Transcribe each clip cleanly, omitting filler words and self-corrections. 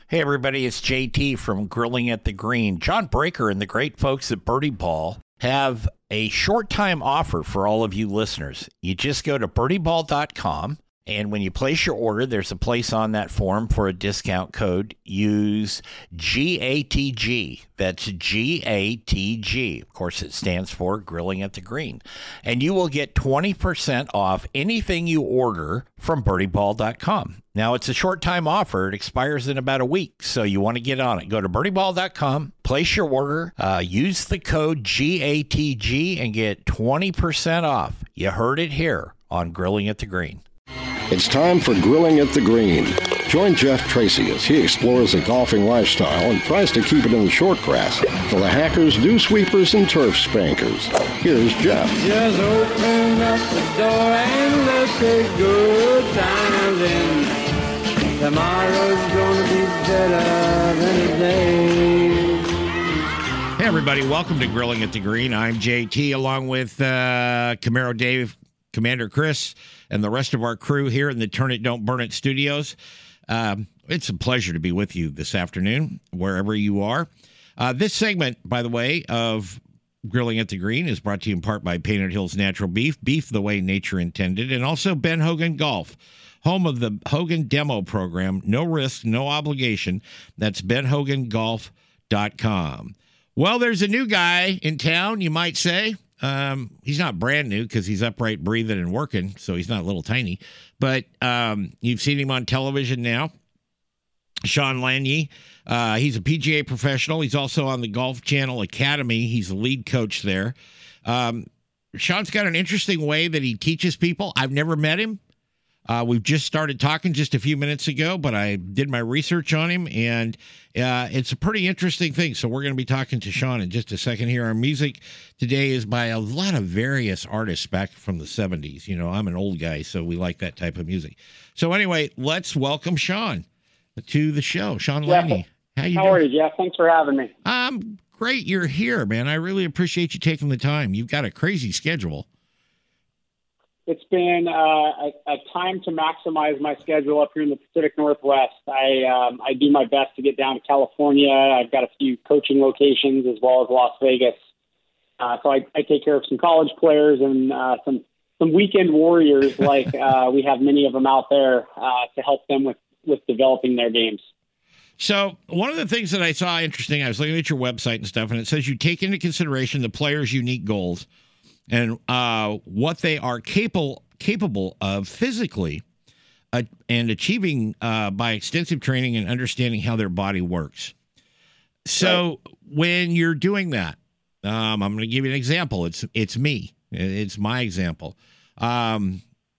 Hey, everybody, it's JT from Grilling at the Green. John Breaker and the great folks at Birdie Ball have a short-time offer for all of you listeners. You just go to birdieball.com, and when you place your order, there's a place on that form for a discount code. Use GATG. That's GATG. Of course, it stands for Grilling at the Green. And you will get 20% off anything you order from birdieball.com. Now, it's a short-time offer. It expires in about a week, so you want to get on it. Go to birdieball.com, place your order, use the code GATG, and get 20% off. You heard it here on Grilling at the Green. It's time for Grilling at the Green. Join Jeff Tracy as he explores the golfing lifestyle and tries to keep it in the short grass for the hackers, dew sweepers, and turf spankers. Here's Jeff. Just open up the door and let's take good times in. Tomorrow's gonna be better than today. Hey, everybody. Welcome to Grilling at the Green. I'm JT along with Camaro Dave, Commander Chris, and the rest of our crew here in the Turn It, Don't Burn It studios. It's a pleasure to be with you this afternoon, wherever you are. This segment, by the way, of Grilling at the Green is brought to you in part by Painted Hills Natural Beef, beef the way nature intended, and also Ben Hogan Golf, home of the Hogan Demo Program. No risk, no obligation. That's benhogangolf.com. Well, there's a new guy in town, you might say. He's not brand new because he's upright, breathing, and working, so he's not little tiny. But you've seen him on television now. Sean Lanier. He's a PGA professional. He's also on the Golf Channel Academy. He's the lead coach there. Sean's got an interesting way that he teaches people. I've never met him. We've just started talking just a few minutes ago, but I did my research on him, and it's a pretty interesting thing. So we're going to be talking to Sean in just a second here. Our music today is by a lot of various artists back from the 70s. You know, I'm an old guy, so we like that type of music. So anyway, let's welcome Sean to the show. Sean Laney. How are you, Jeff? Thanks for having me. Great you're here, man. I really appreciate you taking the time. You've got a crazy schedule. It's been a time to maximize my schedule up here in the Pacific Northwest. I do my best to get down to California. I've got a few coaching locations as well as Las Vegas. So I take care of some college players and some weekend warriors like we have many of them out there to help them with developing their games. So one of the things that I saw interesting, I was looking at your website and stuff, and it says you take into consideration the player's unique goals and what they are capable of physically and achieving by extensive training and understanding how their body works. So when you're doing that, I'm going to give you an example. It's me. It's my example. I'm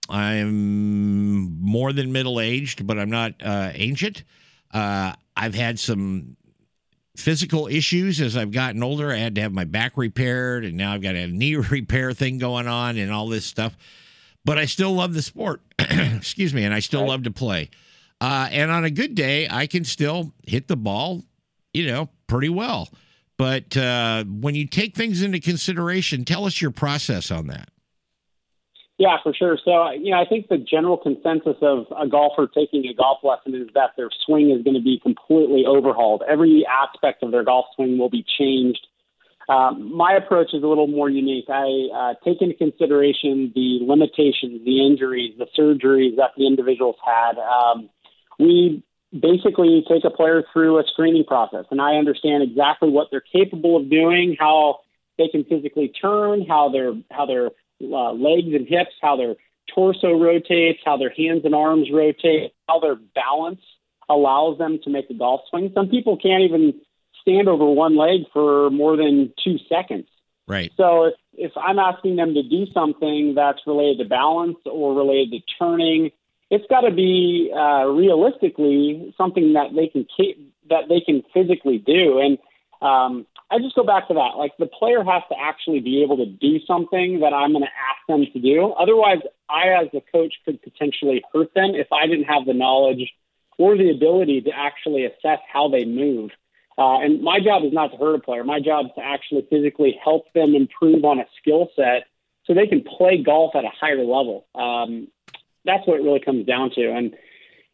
more than middle-aged, but I'm not ancient. I've had some physical issues as I've gotten older. I had to have my back repaired, and now I've got a knee repair thing going on and all this stuff. But I still love the sport. Excuse me. And I still love to play. And on a good day, I can still hit the ball, pretty well. But when you take things into consideration, tell us your process on that. Yeah, for sure. So, I think the general consensus of a golfer taking a golf lesson is that their swing is going to be completely overhauled. Every aspect of their golf swing will be changed. My approach is a little more unique. I take into consideration the limitations, the injuries, the surgeries that the individuals had. We basically take a player through a screening process, and I understand exactly what they're capable of doing, how they can physically turn, how their legs and hips, how their torso rotates, how their hands and arms rotate, how their balance allows them to make a golf swing. Some people can't even stand over one leg for more than 2 seconds. Right. So if I'm asking them to do something that's related to balance or related to turning, it's got to be realistically something that they can physically do. And I just go back to that. Like, the player has to actually be able to do something that I'm going to ask them to do. Otherwise, I, as a coach, could potentially hurt them if I didn't have the knowledge or the ability to actually assess how they move. And my job is not to hurt a player. My job is to actually physically help them improve on a skill set so they can play golf at a higher level. That's what it really comes down to. And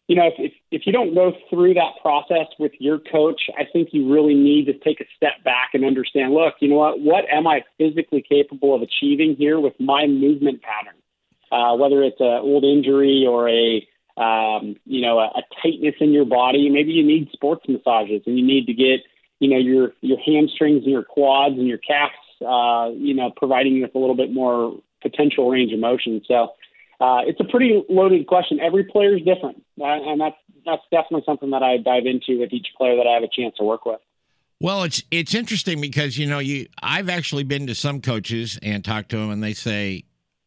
if you don't go through that process with your coach, I think you really need to take a step back and understand, look, you know what am I physically capable of achieving here with my movement pattern? Whether it's an old injury or a tightness in your body, maybe you need sports massages and you need to get, your hamstrings and your quads and your calves, providing you with a little bit more potential range of motion. So it's a pretty loaded question. Every player is different, and that's definitely something that I dive into with each player that I have a chance to work with. Well, it's interesting because I've actually been to some coaches and talked to them, and they say,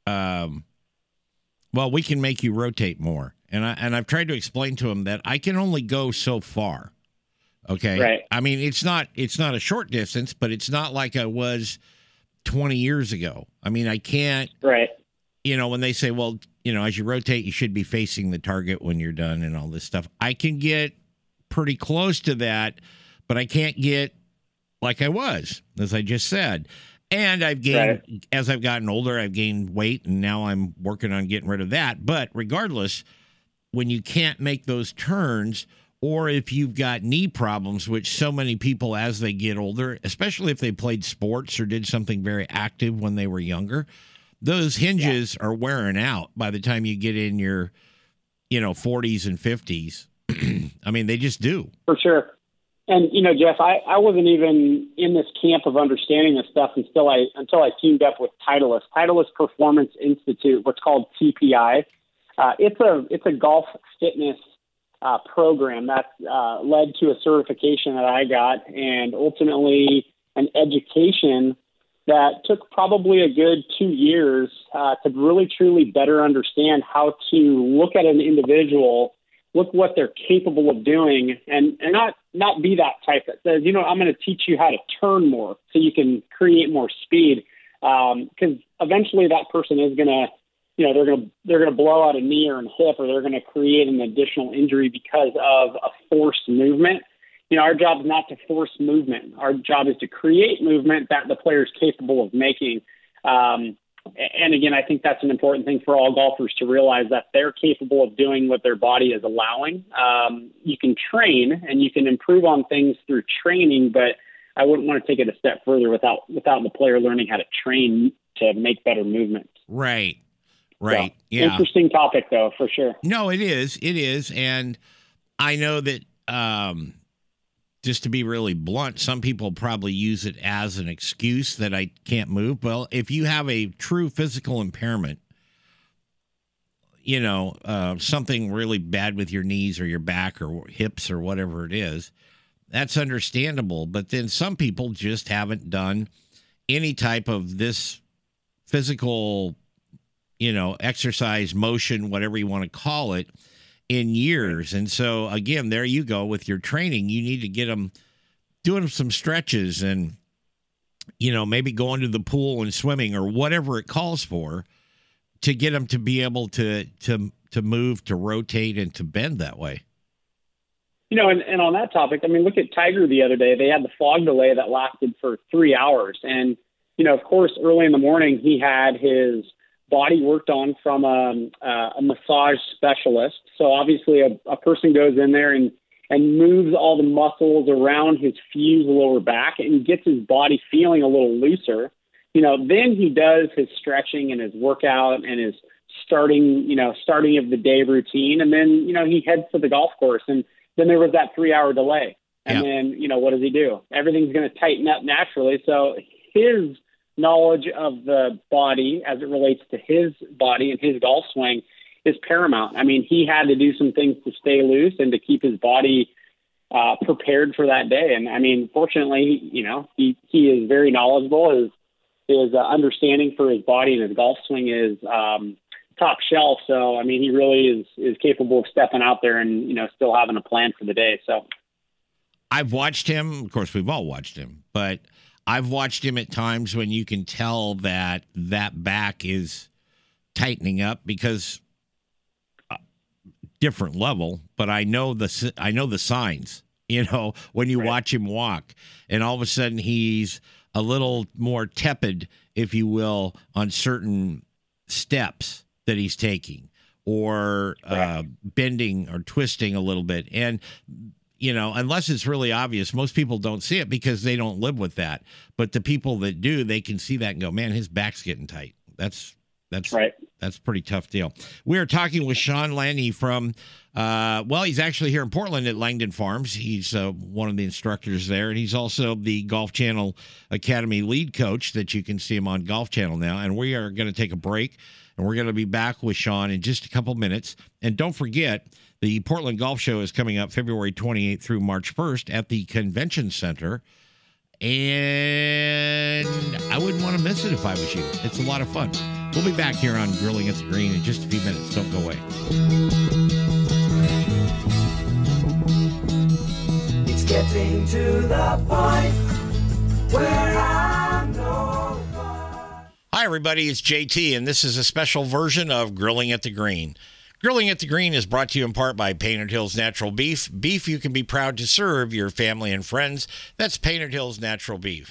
"Well, we can make you rotate more," and I've tried to explain to them that I can only go so far. Okay, right. I mean, it's not a short distance, but it's not like I was 20 years ago. I mean, I can't. Right. When they say, well, as you rotate, you should be facing the target when you're done and all this stuff. I can get pretty close to that, but I can't get like I was, as I just said. And I've gained, as I've gotten older, I've gained weight, and now I'm working on getting rid of that. But regardless, when you can't make those turns, or if you've got knee problems, which so many people as they get older, especially if they played sports or did something very active when they were younger, those hinges are wearing out by the time you get in your, 40s and 50s. I mean, they just do. For sure. And, Jeff, I wasn't even in this camp of understanding this stuff until I teamed up with Titleist Performance Institute, what's called TPI. It's a golf fitness program that led to a certification that I got, and ultimately an education that took probably a good 2 years to really truly better understand how to look at an individual, look what they're capable of doing, and not be that type that says, I'm going to teach you how to turn more so you can create more speed. Because eventually that person is going to, they're going to blow out a knee or a hip, or they're going to create an additional injury because of a forced movement. Our job is not to force movement. Our job is to create movement that the player is capable of making. And again, I think that's an important thing for all golfers to realize, that they're capable of doing what their body is allowing. You can train and you can improve on things through training, but I wouldn't want to take it a step further without the player learning how to train to make better movements. Right. So, Yeah. Interesting topic, though, for sure. No, it is. It is. And I know that, just to be really blunt, some people probably use it as an excuse that I can't move. Well, if you have a true physical impairment, something really bad with your knees or your back or hips or whatever it is, that's understandable. But then some people just haven't done any type of this physical, exercise, motion, whatever you want to call it, in years. And so, again, there you go with your training. You need to get them doing some stretches and, maybe going to the pool and swimming or whatever it calls for, to get them to be able to move, to rotate, and to bend that way. And on that topic, I mean, look at Tiger the other day. They had the fog delay that lasted for 3 hours. And, of course, early in the morning, he had his body worked on from a massage specialist. So obviously a person goes in there and moves all the muscles around his fused lower back and gets his body feeling a little looser. Then he does his stretching and his workout and his starting of the day routine. And then, he heads to the golf course, and then there was that 3 hour delay. And then, what does he do? Everything's going to tighten up naturally. So his knowledge of the body as it relates to his body and his golf swing is paramount. I mean, he had to do some things to stay loose and to keep his body prepared for that day. And I mean, fortunately, he is very knowledgeable. His understanding for his body and his golf swing is top shelf. So, I mean, he really is capable of stepping out there and, still having a plan for the day. So I've watched him. Of course, we've all watched him, but I've watched him at times when you can tell that back is tightening up, because different level, but I know the signs, when you watch him walk, and all of a sudden he's a little more tepid, if you will, on certain steps that he's taking, or bending or twisting a little bit. And, unless it's really obvious, most people don't see it because they don't live with that. But the people that do, they can see that and go, man, his back's getting tight. That's right. That's a pretty tough deal. We are talking with Sean Lanney from, he's actually here in Portland at Langdon Farms. He's one of the instructors there, and he's also the Golf Channel Academy lead coach that you can see him on Golf Channel now. And we are going to take a break, and we're going to be back with Sean in just a couple minutes. And don't forget, the Portland Golf Show is coming up February 28th through March 1st at the Convention Center. And I wouldn't want to miss it if I was you. It's a lot of fun. We'll be back here on Grilling at the Green in just a few minutes. Don't go away. It's getting to the point where I'm no fun. Hi, everybody. It's JT, and this is a special version of Grilling at the Green. Grilling at the Green is brought to you in part by Painted Hills Natural Beef. Beef you can be proud to serve your family and friends. That's Painted Hills Natural Beef.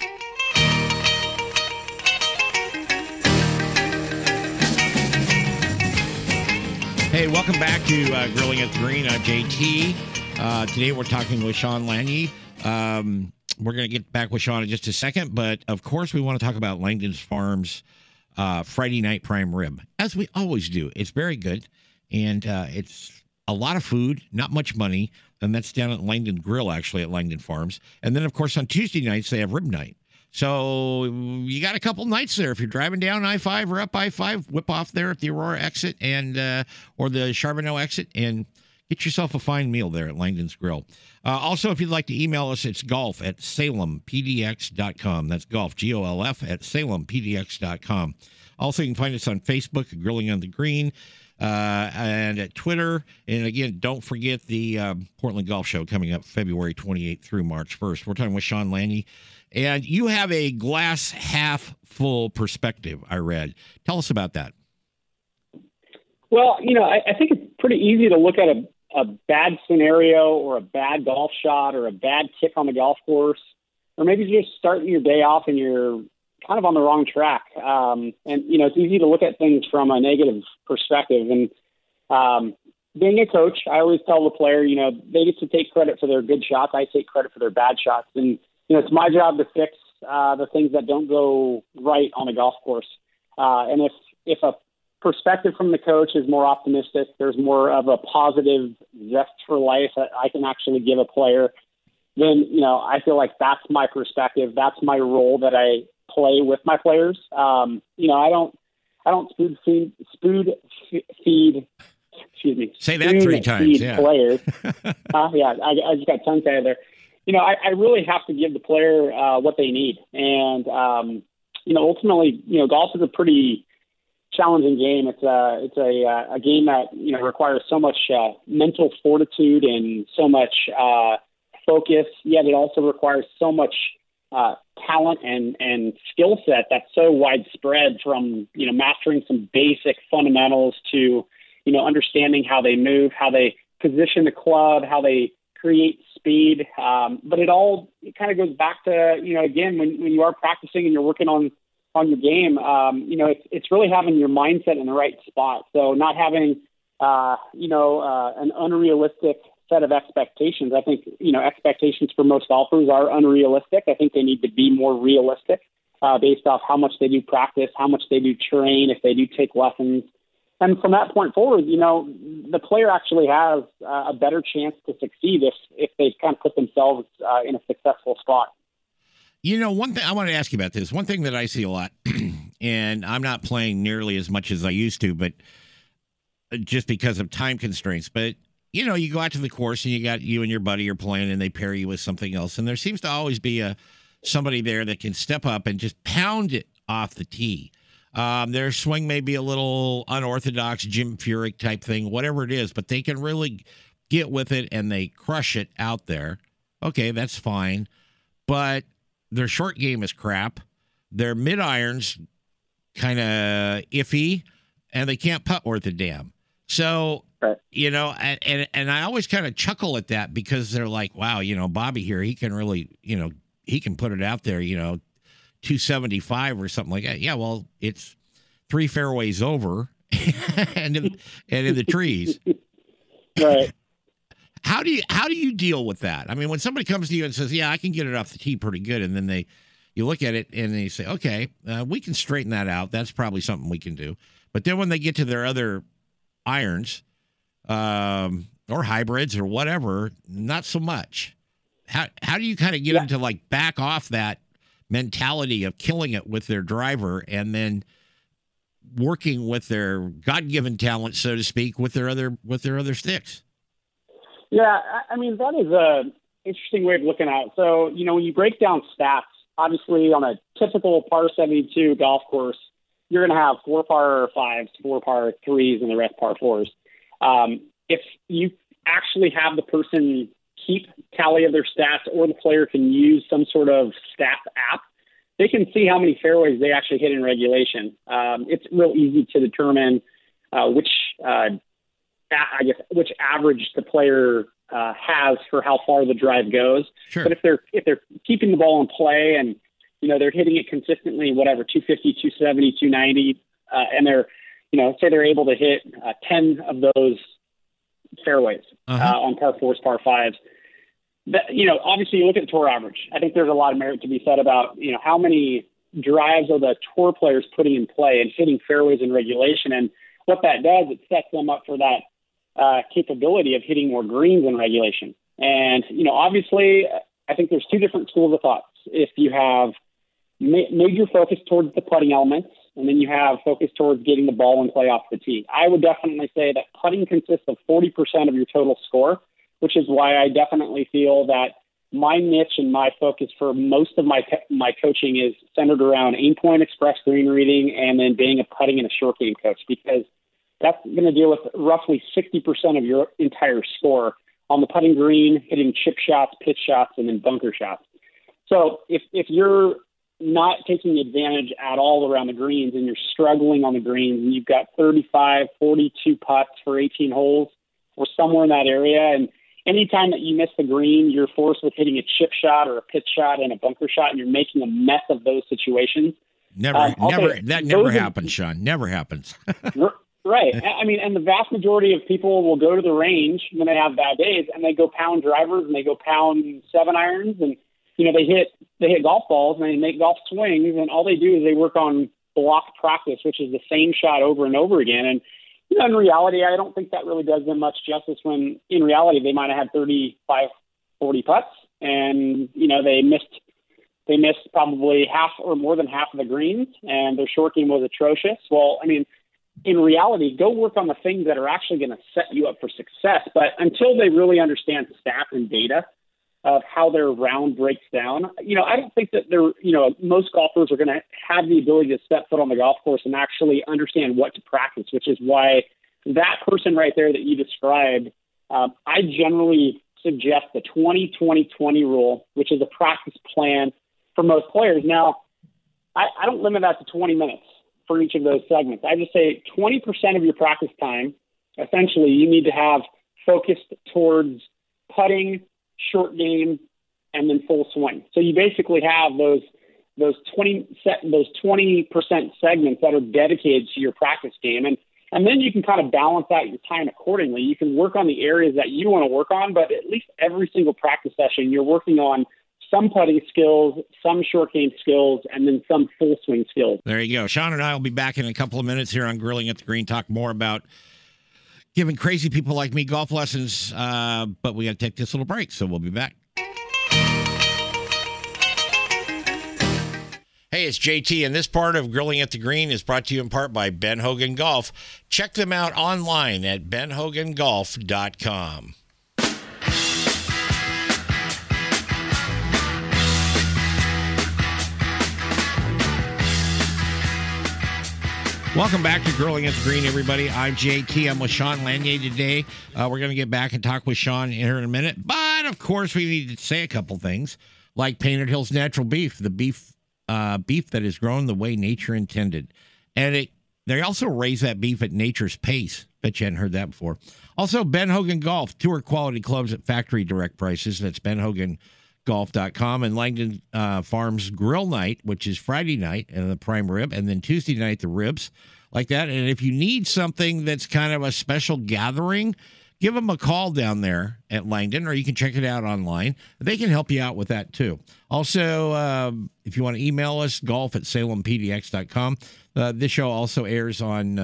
Hey, welcome back to Grilling at the Green. I'm JT. Today we're talking with Sean Lanney. We're going to get back with Sean in just a second, but of course we want to talk about Langdon Farms Friday Night Prime Rib, as we always do. It's very good, and it's a lot of food, not much money, and that's down at Langdon Grill, actually, at Langdon Farms. And then, of course, on Tuesday nights, they have rib night. So you got a couple nights there. If you're driving down I-5 or up I-5, whip off there at the Aurora exit and or the Charbonneau exit and get yourself a fine meal there at Langdon's Grill. Also, if you'd like to email us, it's golf@salempdx.com. That's golf, Golf, @salempdx.com. Also, you can find us on Facebook at Grilling on the Green and at Twitter. And again, don't forget the Portland Golf Show coming up February 28th through March 1st. We're talking with Sean Lanney. And you have a glass half full perspective, I read. Tell us about that. Well, I think it's pretty easy to look at a bad scenario or a bad golf shot or a bad kick on the golf course, or maybe just starting your day off and you're kind of on the wrong track. And it's easy to look at things from a negative perspective. And being a coach, I always tell the player, they get to take credit for their good shots. I take credit for their bad shots. And it's my job to fix the things that don't go right on a golf course. And if a perspective from the coach is more optimistic, there's more of a positive zest for life that I can actually give a player, then, I feel like that's my perspective. That's my role that I play with my players. I don't spoon feed, excuse me. Say that 3 times. Yeah. Players. I just got tongue tied there. I really have to give the player what they need. And, ultimately, golf is a pretty challenging game. It's a game that, requires so much mental fortitude and so much focus, yet it also requires so much talent and skill set that's so widespread, from, mastering some basic fundamentals to, understanding how they move, how they position the club, how they create speed. But it kind of goes back to, again, when you are practicing and you're working on your game, it's really having your mindset in the right spot. So not having, an unrealistic set of expectations. I think, expectations for most golfers are unrealistic. I think they need to be more realistic based off how much they do practice, how much they do train, if they do take lessons. And from that point forward, the player actually has a better chance to succeed if they kind of put themselves in a successful spot. One thing I want to ask you about this, one thing that I see a lot, and I'm not playing nearly as much as I used to, but just because of time constraints. But, you go out to the course and you and your buddy are playing and they pair you with something else. And there seems to always be somebody there that can step up and just pound it off the tee. Their swing may be a little unorthodox, Jim Furyk type thing, whatever it is, but they can really get with it and they crush it out there. Okay, that's fine. But their short game is crap. Their mid irons kind of iffy, and they can't putt worth a damn. So, and I always kind of chuckle at that because they're like, wow, Bobby here, he can really, he can put it out there, 275 or something like that. Yeah, well, it's 3 fairways over, and in the trees. Right. How do you deal with that? I mean, when somebody comes to you and says, "Yeah, I can get it off the tee pretty good," and then you look at it and they say, "Okay, we can straighten that out. That's probably something we can do." But then when they get to their other irons, or hybrids or whatever, not so much. How do you kind of get them to like back off that mentality of killing it with their driver and then working with their God-given talent, so to speak, with their other sticks? Yeah, I mean, that is a interesting way of looking at it. So, when you break down stats, obviously on a typical par 72 golf course, you're going to have 4 par 5s, 4 par 3s, and the rest par 4s. If you actually have the person keep tally of their stats, or the player can use some sort of stats app, they can see how many fairways they actually hit in regulation. It's real easy to determine which average the player has for how far the drive goes. Sure. But if they're keeping the ball in play and they're hitting it consistently, whatever, 250, 270, 290, and they're say they're able to hit 10 of those fairways on par 4s, par 5s. Obviously you look at the tour average. I think there's a lot of merit to be said about, how many drives are the tour players putting in play and hitting fairways in regulation. And what that does, it sets them up for that capability of hitting more greens in regulation. And, obviously I think there's two different schools of thoughts. If you have major focus towards the putting elements, and then you have focus towards getting the ball in play off the tee. I would definitely say that putting consists of 40% of your total score, which is why I definitely feel that my niche and my focus for most of my coaching is centered around aim point, express green reading, and then being a putting and a short game coach, because that's going to deal with roughly 60% of your entire score on the putting green, hitting chip shots, pitch shots, and then bunker shots. So if you're not taking advantage at all around the greens and you're struggling on the greens and you've got 35, 42 putts for 18 holes or somewhere in that area, and anytime that you miss the green, you're forced with hitting a chip shot or a pitch shot and a bunker shot, and you're making a mess of those situations. That never happens, Sean. Never happens. Right. I mean, and the vast majority of people will go to the range when they have bad days and they go pound drivers and they go pound 7-irons and, they hit golf balls and they make golf swings, and all they do is they work on block practice, which is the same shot over and over again. And, in reality, I don't think that really does them much justice when in reality they might have had 35, 40 putts and, they missed probably half or more than half of the greens and their short game was atrocious. Well, I mean, in reality, go work on the things that are actually going to set you up for success. But until they really understand stats and data of how their round breaks down, I don't think that most golfers are going to have the ability to step foot on the golf course and actually understand what to practice, which is why that person right there that you described, I generally suggest the 20-20-20 rule, which is a practice plan for most players. Now, I don't limit that to 20 minutes for each of those segments. I just say 20% of your practice time, essentially, you need to have focused towards putting, short game, and then full swing. So you basically have those 20% segments that are dedicated to your practice game. And then you can kind of balance out your time accordingly. You can work on the areas that you want to work on, but at least every single practice session, you're working on some putting skills, some short game skills, and then some full swing skills. There you go. Sean and I will be back in a couple of minutes here on Grilling at the Green, talk more about giving crazy people like me golf lessons, but we got to take this little break, so we'll be back. Hey, it's JT, and this part of Grilling at the Green is brought to you in part by Ben Hogan Golf. Check them out online at benhogangolf.com. Welcome back to Grilling at the Green, everybody. I'm JT. I'm with Sean Lanier today. We're going to get back and talk with Sean here in a minute. But, of course, we need to say a couple things, like Painted Hills Natural Beef, the beef that is grown the way nature intended. And they also raise that beef at nature's pace. Bet you hadn't heard that before. Also, Ben Hogan Golf, tour quality clubs at factory direct prices. That's benhogangolf.com. And Langdon Farms Grill Night, which is Friday night and the prime rib, and then Tuesday night the ribs. like that. And if you need something that's kind of a special gathering, give them a call down there at Langdon, or you can check it out online. They can help you out with that too. Also, if you want to email us, golf@salempdx.com. This show also airs on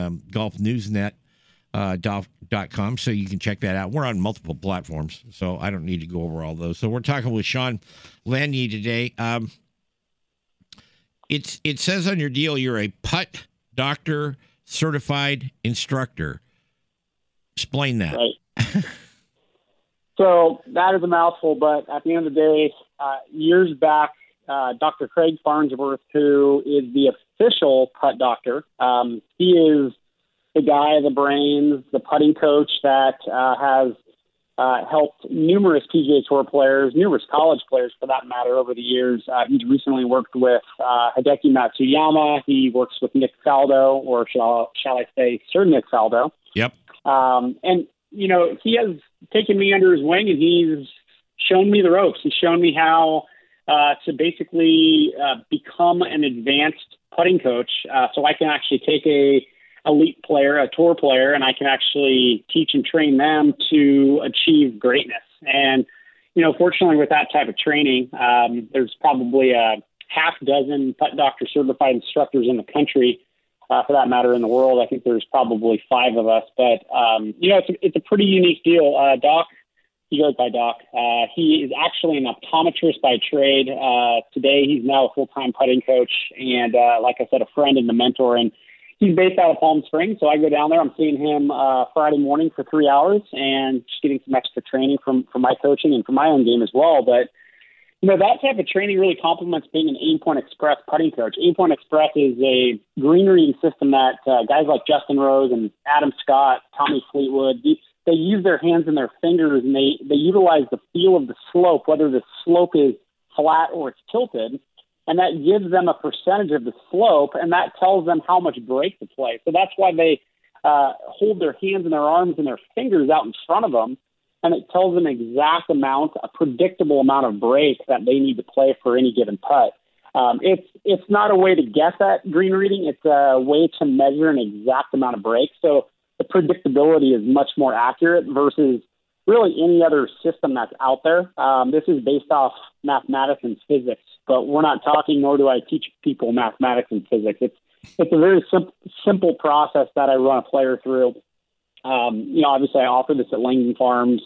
golfnewsnet.com, so you can check that out. We're on multiple platforms, so I don't need to go over all those. So we're talking with Sean Lanier today. It says on your deal you're a putt doctor certified instructor. Explain that. Right. So that is a mouthful, but at the end of the day, years back, Dr. Craig Farnsworth, who is the official putt doctor, he is the guy, the brains, the putting coach that has helped numerous PGA Tour players, numerous college players for that matter, over the years. He's recently worked with Hideki Matsuyama. He works with Nick Faldo, or shall I say Sir Nick Faldo. Yep. And, you know, he has taken me under his wing, and he's shown me the ropes. He's shown me how to basically become an advanced putting coach, so I can actually take a elite player, a tour player, and I can actually teach and train them to achieve greatness. And, you know, fortunately with that type of training, there's probably a half dozen putt doctor certified instructors in the country. For that matter, in the world. I think there's probably 5 of us, but you know, it's a pretty unique deal. Doc, he goes by Doc. He is actually an optometrist by trade. Today, he's now a full-time putting coach, and like I said, a friend and a mentor. And he's based out of Palm Springs, so I go down there. I'm seeing him Friday morning for 3 hours, and just getting some extra training from my coaching and from my own game as well. But you know, that type of training really complements being an Aim Point Express putting coach. Aim Point Express is a green reading system that guys like Justin Rose and Adam Scott, Tommy Fleetwood, they use their hands and their fingers, and they utilize the feel of the slope, whether the slope is flat or it's tilted, and that gives them a percentage of the slope, and that tells them how much break to play. So that's why they hold their hands and their arms and their fingers out in front of them, and it tells them exact amount, a predictable amount of break that they need to play for any given putt. It's not a way to guess at green reading. It's a way to measure an exact amount of break. So the predictability is much more accurate versus really any other system that's out there. This is based off mathematics and physics, but we're not talking, nor do I teach people mathematics and physics. It's a very simple process that I run a player through. You know, obviously I offer this at Langdon Farms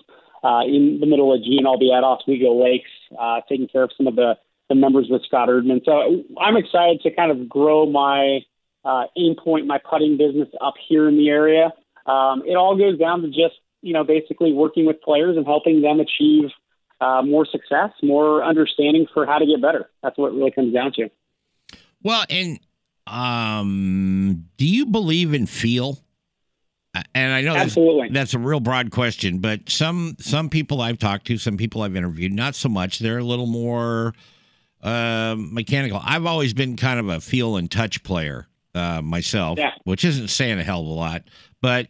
in the middle of GNLB at Oswego Lakes, taking care of some of the members with Scott Erdman. So I'm excited to kind of grow my Aim Point, my putting business up here in the area. It all goes down to just, you know, basically working with players and helping them achieve more success, more understanding for how to get better. That's what it really comes down to. Well, and do you believe in feel? And I know that's a real broad question, but some people I've talked to, some people I've interviewed, not so much. They're a little more mechanical. I've always been kind of a feel and touch player myself, which isn't saying a hell of a lot. But,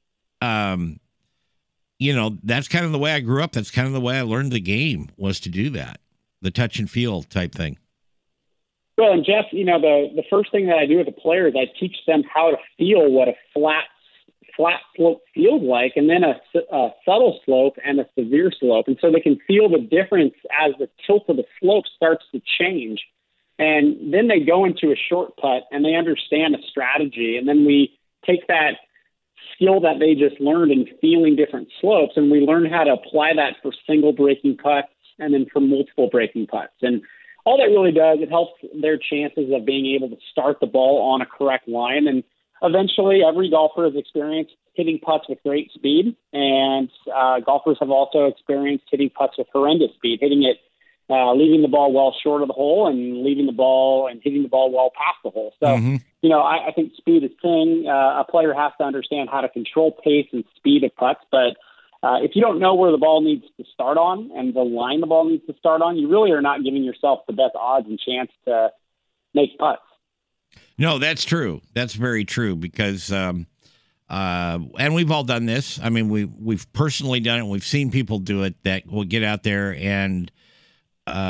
you know, that's kind of the way I grew up. That's kind of the way I learned the game, was to do that, the touch and feel type thing. Well, and Jeff, you know, the first thing that I do with the players, I teach them how to feel what a flat slope feels like, and then a subtle slope and a severe slope. And so they can feel the difference as the tilt of the slope starts to change. And then they go into a short putt and they understand a strategy. And then we take that skill that they just learned in feeling different slopes, and we learn how to apply that for single breaking putts and then for multiple breaking putts. And all that really does, it helps their chances of being able to start the ball on a correct line. And eventually, every golfer has experienced hitting putts with great speed, and golfers have also experienced hitting putts with horrendous speed, hitting it, leaving the ball well short of the hole and leaving the ball and hitting the ball well past the hole. So, you know, I think speed is king. A player has to understand how to control pace and speed of putts, but if you don't know where the ball needs to start on and the line the ball needs to start on, you really are not giving yourself the best odds and chance to make putts. No, that's true. That's very true, because and we've all done this. I mean, we've personally done it. We've seen people do it that will get out there and,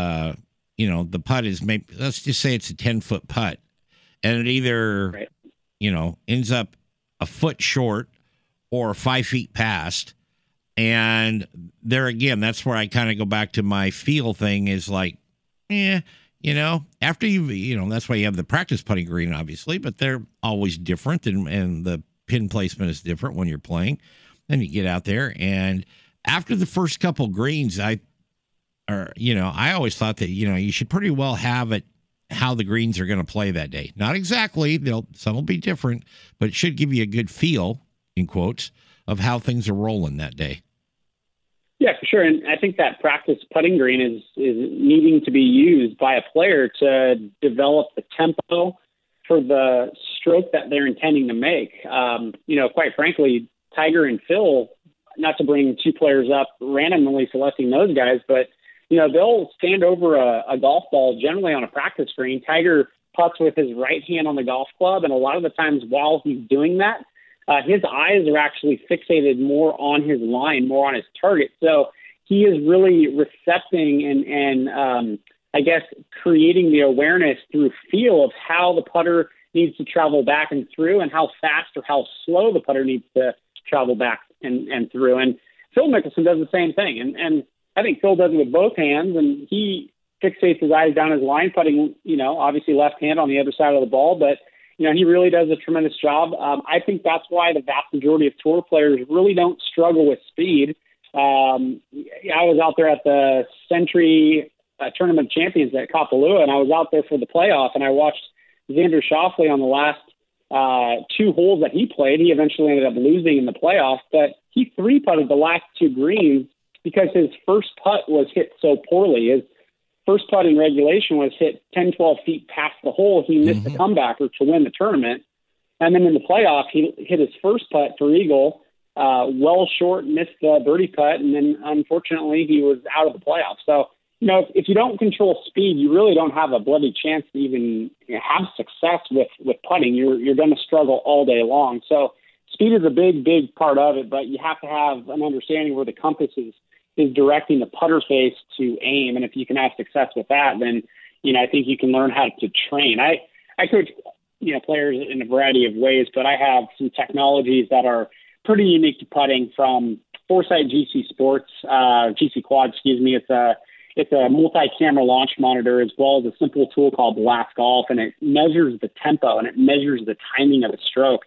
you know, the putt is maybe, let's just say it's a 10-foot putt, and it either ends up a foot short or 5 feet past. And there again, that's where I kind of go back to my feel thing is like, after that's why you have the practice putting green, obviously, but they're always different and the pin placement is different when you're playing. Then you get out there, and after the first couple greens, I always thought that, you should pretty well have it how the greens are going to play that day. Not exactly, some will be different, but it should give you a good feel, in quotes, of how things are rolling that day. Yeah, for sure. And I think that practice putting green is needing to be used by a player to develop the tempo for the stroke that they're intending to make. Quite frankly, Tiger and Phil, not to bring two players up randomly selecting those guys, but, they'll stand over a golf ball generally on a practice green. Tiger putts with his right hand on the golf club, and a lot of the times while he's doing that, his eyes are actually fixated more on his line, more on his target. So he is really recepting and I guess creating the awareness through feel of how the putter needs to travel back and through and how fast or how slow the putter needs to travel back and through. And Phil Mickelson does the same thing. And I think Phil does it with both hands, and he fixates his eyes down his line, putting, obviously left hand on the other side of the ball, but he really does a tremendous job. I think that's why the vast majority of tour players really don't struggle with speed. I was out there at the Century Tournament of Champions at Kapalua, and I was out there for the playoff, and I watched Xander Schauffele on the last 2 holes that he played. He eventually ended up losing in the playoff, but he 3-putted the last 2 greens because his first putt was hit so poorly. His first putt in regulation was hit 10, 12 feet past the hole. He missed the comebacker to win the tournament. And then in the playoff, he hit his first putt for eagle, well short, missed the birdie putt, and then unfortunately he was out of the playoff. So, if you don't control speed, you really don't have a bloody chance to even have success with putting. You're going to struggle all day long. So speed is a big, big part of it, but you have to have an understanding where the compass is directing the putter face to aim. And if you can have success with that, then, I think you can learn how to train. I coach, players in a variety of ways, but I have some technologies that are pretty unique to putting from Foresight GC Sports, GC Quad, It's a multi-camera launch monitor as well as a simple tool called Blast Golf, and it measures the tempo and it measures the timing of the stroke.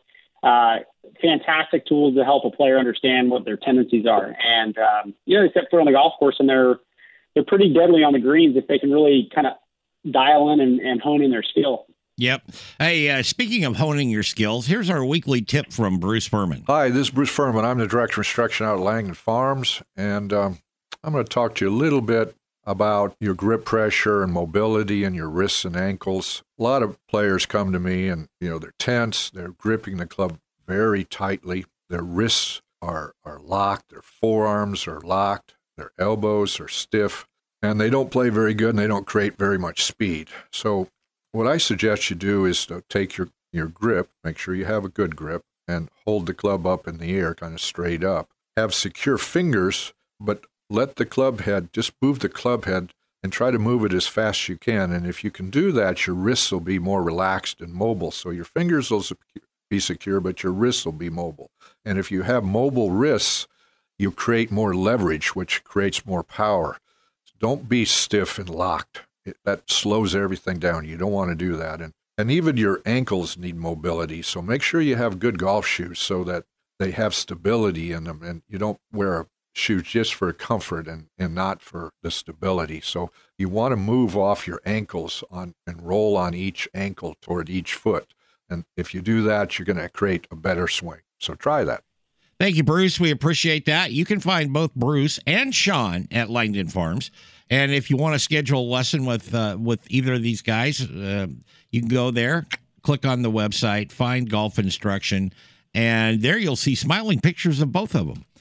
Fantastic tools to help a player understand what their tendencies are. And, they step foot on the golf course, and they're pretty deadly on the greens if they can really kind of dial in and hone in their skill. Yep. Hey, speaking of honing your skills, here's our weekly tip from Bruce Furman. Hi, this is Bruce Furman. I'm the Director of Instruction out at Langdon Farms, and I'm going to talk to you a little bit about your grip pressure and mobility in your wrists and ankles. A lot of players come to me and, they're tense. They're gripping the club very tightly. Their wrists are locked. Their forearms are locked. Their elbows are stiff. And they don't play very good, and they don't create very much speed. So what I suggest you do is to take your grip, make sure you have a good grip, and hold the club up in the air, kind of straight up. Have secure fingers, but let the club head, just move the club head and try to move it as fast as you can. And if you can do that, your wrists will be more relaxed and mobile. So your fingers will be secure, but your wrists will be mobile. And if you have mobile wrists, you create more leverage, which creates more power. Don't be stiff and locked. That slows everything down. You don't want to do that. And even your ankles need mobility. So make sure you have good golf shoes so that they have stability in them, and you don't wear shoes just for comfort and not for the stability. So you want to move off your ankles and roll on each ankle toward each foot. And if you do that, you're going to create a better swing. So try that. Thank you, Bruce. We appreciate that. You can find both Bruce and Sean at Langdon Farms. And if you want to schedule a lesson with either of these guys, you can go there, click on the website, find golf instruction, and there you'll see smiling pictures of both of them.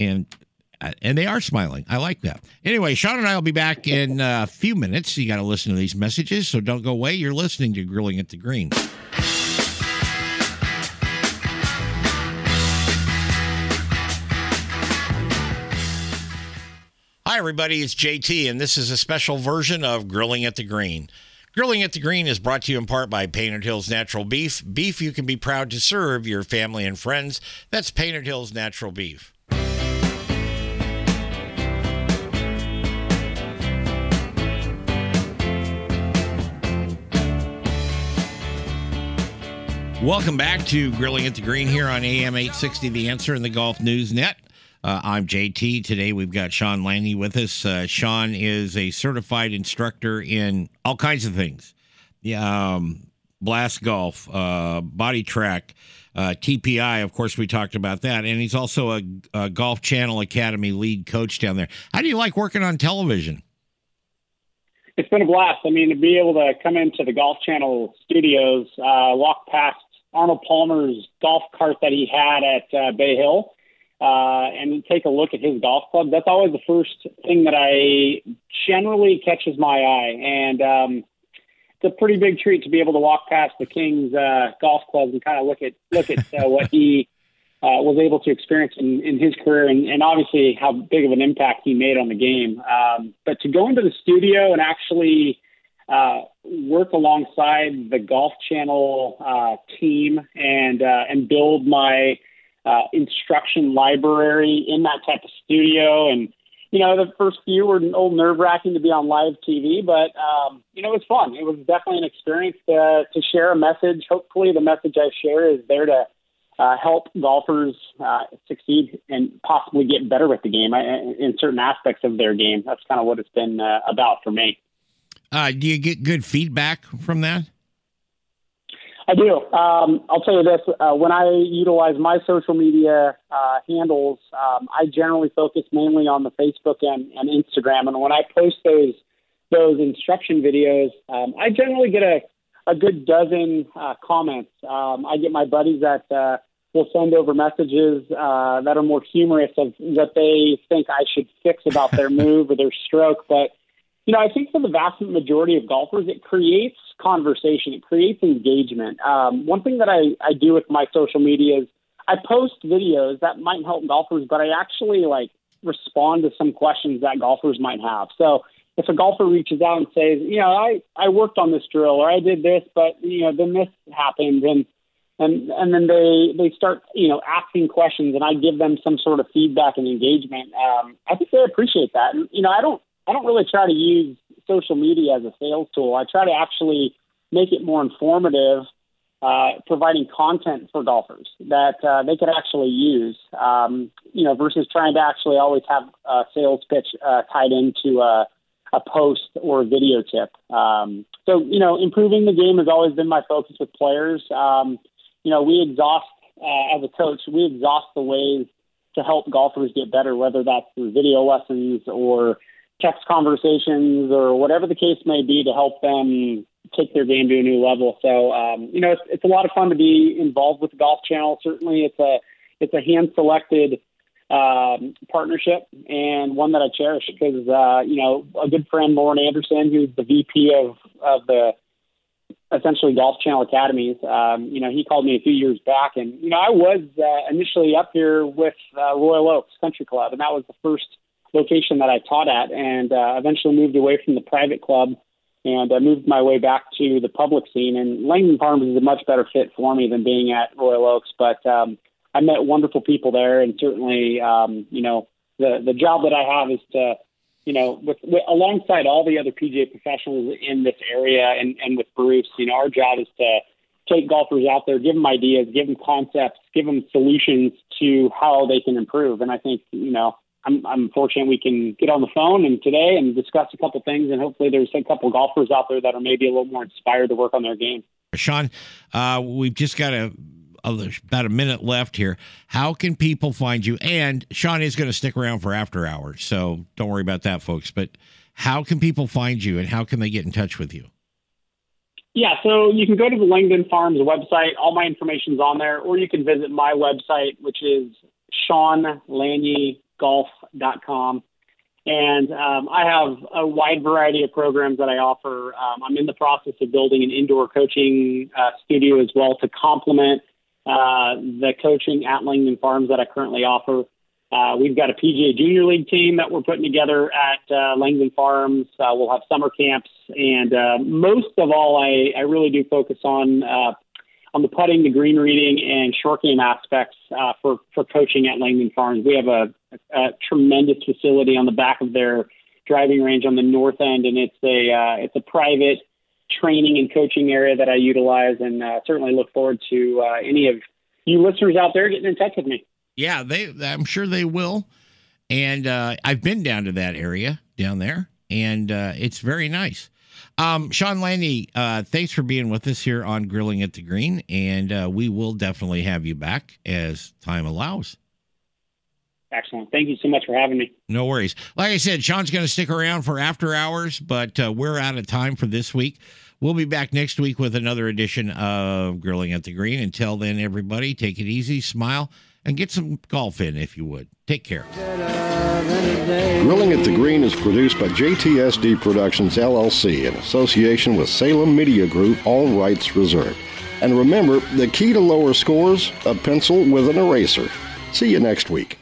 And they are smiling. I like that. Anyway, Sean and I will be back in a few minutes. You got to listen to these messages, so don't go away. You're listening to Grilling at the Green. Hi, everybody. It's JT, and this is a special version of Grilling at the Green. Grilling at the Green is brought to you in part by Painted Hills Natural Beef. Beef you can be proud to serve your family and friends. That's Painted Hills Natural Beef. Welcome back to Grilling at the Green here on AM 860 The Answer and the Golf News Net. I'm JT. Today we've got Sean Laney with us. Sean is a certified instructor in all kinds of things. Blast golf, body track, TPI. Of course, we talked about that. And he's also a Golf Channel Academy lead coach down there. How do you like working on television? It's been a blast. I mean, to be able to come into the Golf Channel studios, walk past Arnold Palmer's golf cart that he had at Bay Hill, and take a look at his golf club, that's always the first thing that I generally catches my eye. And it's a pretty big treat to be able to walk past the King's golf clubs and kind of look at what he was able to experience in his career, and obviously how big of an impact he made on the game. But to go into the studio and actually work alongside the Golf Channel team and build my instruction library in that type of studio. And, you know, the first few were a little nerve-wracking to be on live TV, but, you know, it was fun. It was definitely an experience to share a message. Hopefully the message I share is there to help golfers succeed and possibly get better with the game in certain aspects of their game. That's kind of what it's been about for me. Do you get good feedback from that? I do. I'll tell you this. When I utilize my social media handles, I generally focus mainly on the Facebook and Instagram. And when I post those instruction videos, I generally get a good dozen comments. I get my buddies that will send over messages that are more humorous of what they think I should fix about their move or their stroke. But, you know, I think for the vast majority of golfers, it creates conversation. It creates engagement. One thing that I do with my social media is I post videos that might help golfers, but I actually respond to some questions that golfers might have. So if a golfer reaches out and says, you know, I worked on this drill or I did this, but, you know, then this happened, and then they start, you know, asking questions, and I give them some sort of feedback and engagement. I think they appreciate that. And, you know, I don't really try to use social media as a sales tool. I try to actually make it more informative, providing content for golfers that they could actually use, you know, versus trying to actually always have a sales pitch tied into a post or a video tip. So, you know, improving the game has always been my focus with players. You know, as a coach, we exhaust the ways to help golfers get better, whether that's through video lessons or text conversations or whatever the case may be, to help them take their game to a new level. So, you know, it's a lot of fun to be involved with the Golf Channel. Certainly it's a hand-selected partnership, and one that I cherish because, you know, a good friend, Lauren Anderson, who's the VP of the essentially Golf Channel Academies, you know, he called me a few years back, and, you know, I was initially up here with Royal Oaks Country Club, and that was the first location that I taught at, and eventually moved away from the private club and moved my way back to the public scene. And Langdon Farms is a much better fit for me than being at Royal Oaks, but I met wonderful people there, and certainly, you know, the job that I have is to, you know, with alongside all the other PGA professionals in this area and with Bruce, you know, our job is to take golfers out there, give them ideas, give them concepts, give them solutions to how they can improve. And I think, you know, I'm fortunate we can get on the phone and today and discuss a couple things, and hopefully there's a couple golfers out there that are maybe a little more inspired to work on their game. Sean, we've just got about a minute left here. How can people find you? And Sean is going to stick around for after hours, so don't worry about that, folks. But how can people find you, and how can they get in touch with you? Yeah, so you can go to the Langdon Farms website. All my information's on there, or you can visit my website, which is SeanLaneyGolf.com. And I have a wide variety of programs that I offer. I'm in the process of building an indoor coaching studio as well to complement the coaching at Langdon Farms that I currently offer. We've got a PGA Junior League team that we're putting together at Langdon Farms. We'll have summer camps, and most of all, I really do focus on the putting, the green reading, and short game aspects for coaching at Langdon Farms. We have a tremendous facility on the back of their driving range on the north end, and it's a private training and coaching area that I utilize, and certainly look forward to any of you listeners out there getting in touch with me. Yeah, I'm sure they will. And I've been down to that area down there, and it's very nice. Shawn Landy, thanks for being with us here on Grilling at the Green, and we will definitely have you back as time allows. Excellent. Thank you so much for having me. No worries. Like I said, Shawn's going to stick around for after hours, but we're out of time for this week. We'll be back next week with another edition of Grilling at the Green. Until then, everybody, take it easy, smile, and get some golf in if you would. Take care. Grilling at the Green is produced by JTSD Productions, LLC, in association with Salem Media Group, all rights reserved. And remember, the key to lower scores, a pencil with an eraser. See you next week.